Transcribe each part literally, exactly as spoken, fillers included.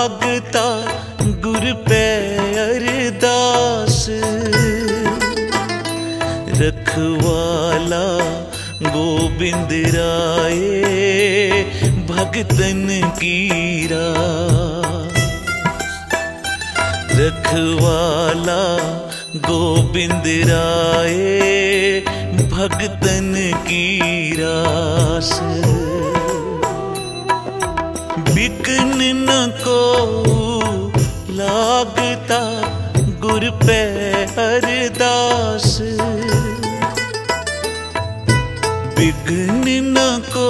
लागता गुर पे अरदास, रखवाला गोबिंद राय भगतन की रास। रखवाला गोबिंद राय भगतन की रास। बिघ्न न को लागता गुर पे अरदास, बिघ्न न को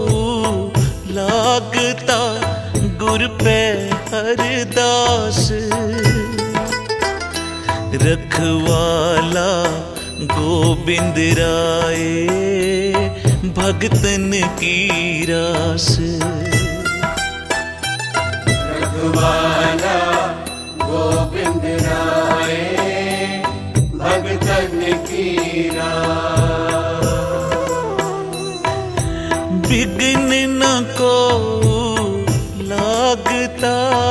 लागता गुर पे अरदास। रखवाला गोबिंद राय भगतन की रास। रखवाला गोबिंद राय भगतन की रास। बिघ्न न को लागता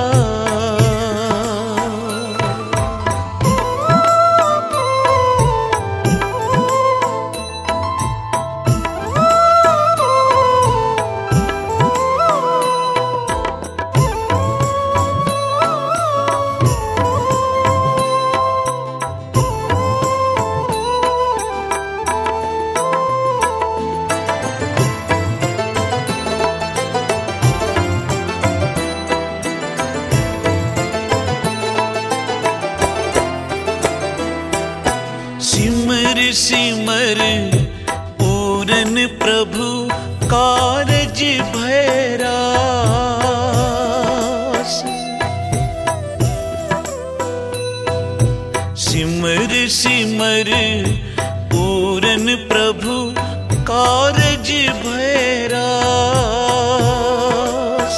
सिमर सिमर पूरन प्रभु कारज भैरास। सिमर सिमर पूरन प्रभु कारज भैरास।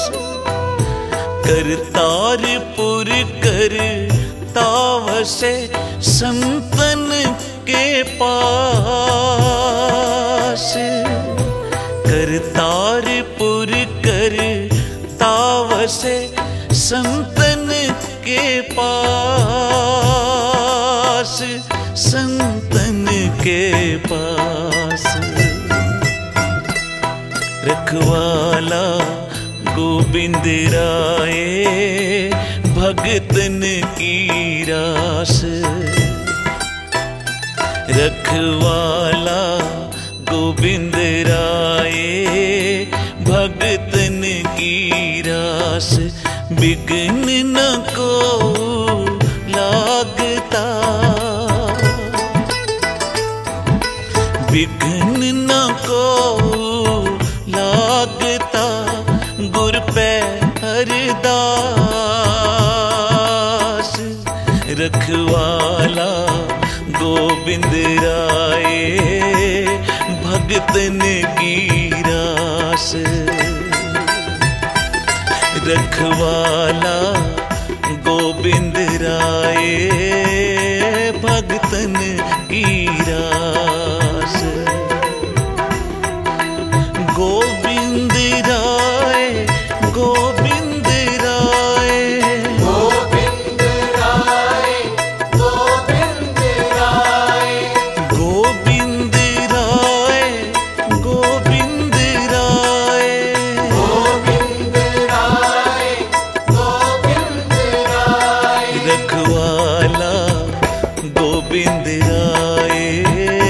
करतारपुर करता वसे संतन के पास। करतारपुर करता वसे संतन के पास। संतन के पास। रखवाला गोबिंद राय भगतन की रास। रखवाला गोबिंद राय भगतन की रास। बिघ्न न को लागता, बिघ्न न को लागता गुर पे अरदास। रखवाला गोबिंद राय भगतन की रास। रखवाला गोबिंद राय भगतन की रास। गोविंद राय गोविंद राय गोविंद राय गोविंद राय गोविंद राय गोविंद राय गोविंद राय गोविंद राय रखवाला गोविंद राय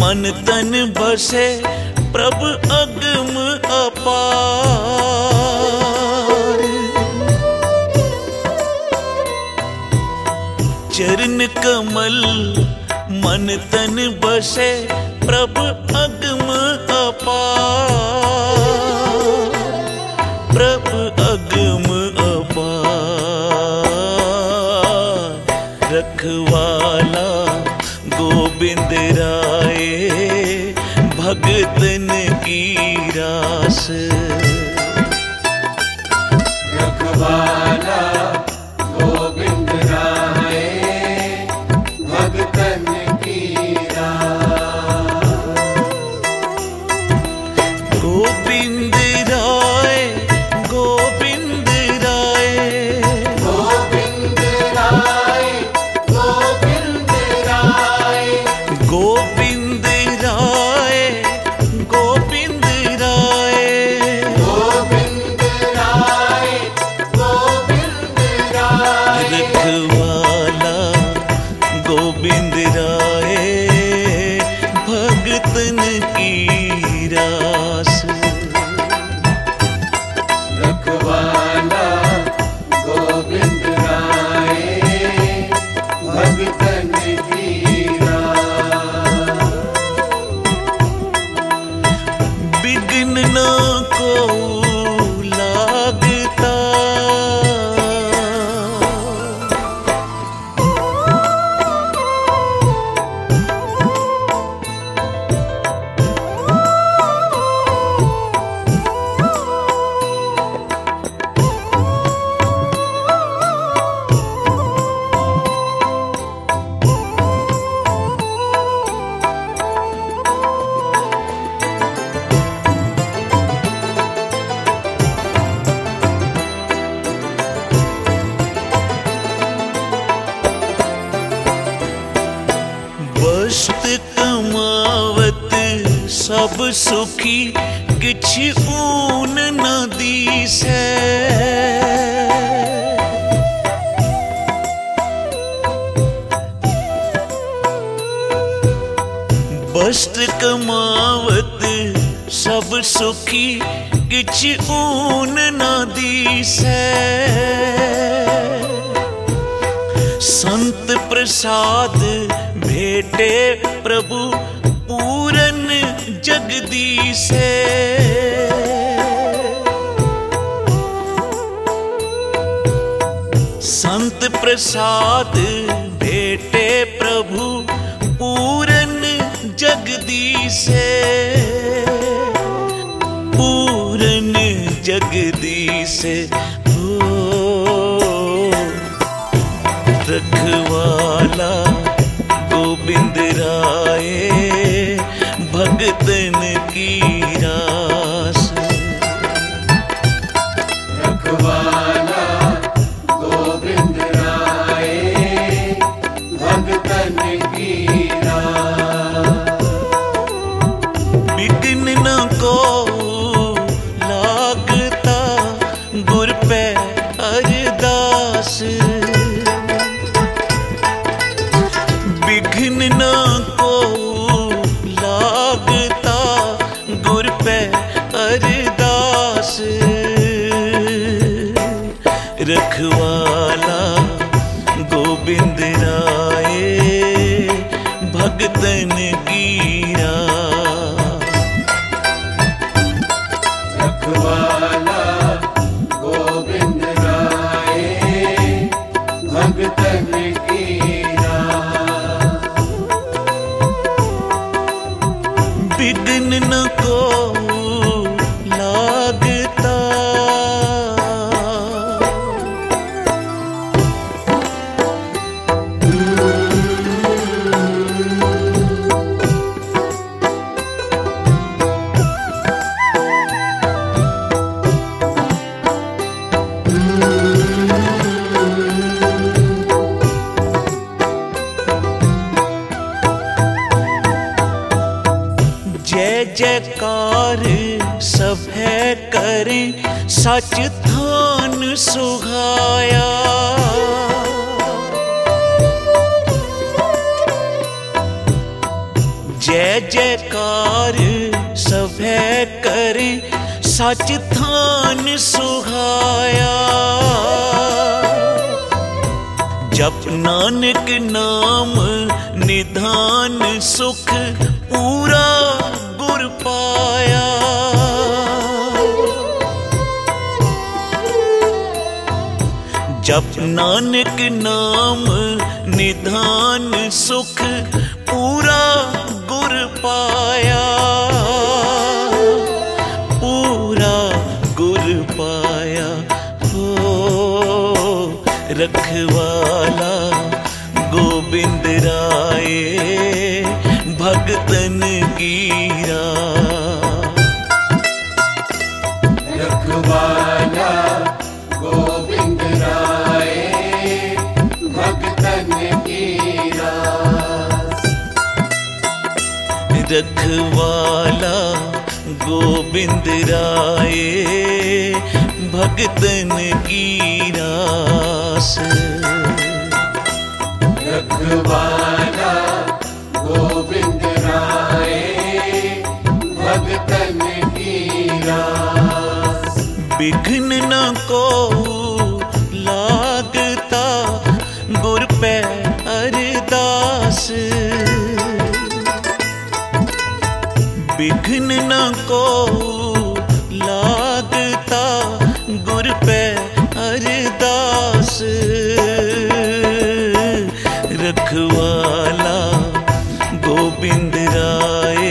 मन तन बसे प्रभु अगम अपार। चरण कमल मन तन बसे प्रभु अगम अपार। प्रभु अगम अपार। रखवाला गोविंद राय भगतन की रास। रखवाला गोविंद राय भगतन की रास। गोविंद राय गोविंद राय गोविंद राय गोविंद राय गोविंद राय गोविंद राय गोविंद राय गोविंद राय। रखवाला गोविंद राय भगतन की रास। रखवाला गोविंद राय भगतन की रास। बिघ्न न को लागता वस्त कमावत सब सुखी किछ ऊन न दीसै। वस्त कमावत सब सुखी किछ ऊन न दीसै। संत प्रसाद भेटे प्रभु पूरन जगदीसे। संत प्रसाद भेटे प्रभु पूरन जगदीसे। पूरन जगदीसे ओ रखवाला गोविंद राय भगतन की रास। रखवाला गोविंद राय भगतन की रास। बिघ्न न को लागता गुर पे अरदास। विघ्न न को लागता गुर पे अरदास। रखवाला गोविंद राय भगतन की रास। रखवाला गोविंद राय भगतन की रास। विघ्न न को लागता जय जयकार सभे करे सच थान सुहाया। जय जयकार सभै करे सच थान सुहाया। जप नानक नाम निधान सुख पूरा गुर पाया। जप नानक नाम निधान सुख पूरा गुर पाया। पूरा गुर पाया हो रखवाला गोबिंद राय भगतन की राह। रखवाला गोविंद राय भगतन की रास। रखवाला गोविंद राय भगतन की रास। रखवाला गोविंद राय भगतन की रास। बिघ्न न को लागता गुर पे अरदास। बिघ्न न को लागता गुर पे अरदास। रखवाला गोबिंद राय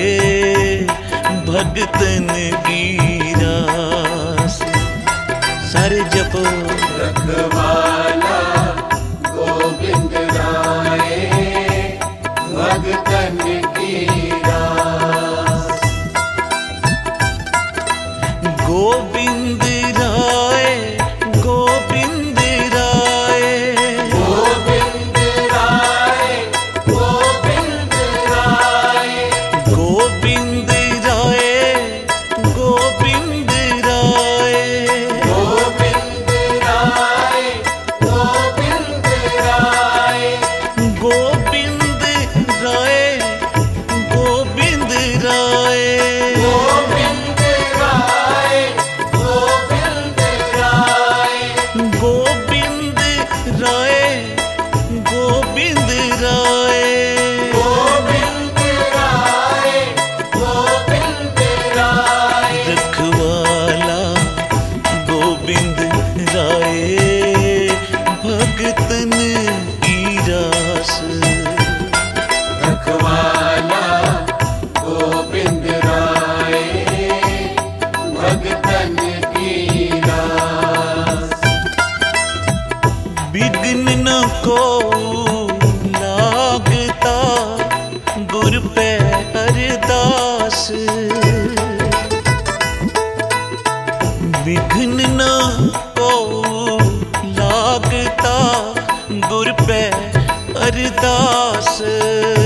भगतन की रास। सारे जपो रखवाला गोविंद राय भगतन की रास। गोविंद राय गोविंद राय गोविंद राय गोविंद राय गोविंद राय गोविंद राय गोविंद राय गोविंद राय गोविंद राय गोविंद राय गोविंद राय गोविंद राय गोविंद राय गोविंद राय गोविंद राय गोविंद राय। रखवाला गोविंद राय भगतन की रास। रखवाला गोविंद राय भगतन की रास। बिघ्न न को लागता गुर पे अरदास। विघ्न न को लागता गुर पे अरदास।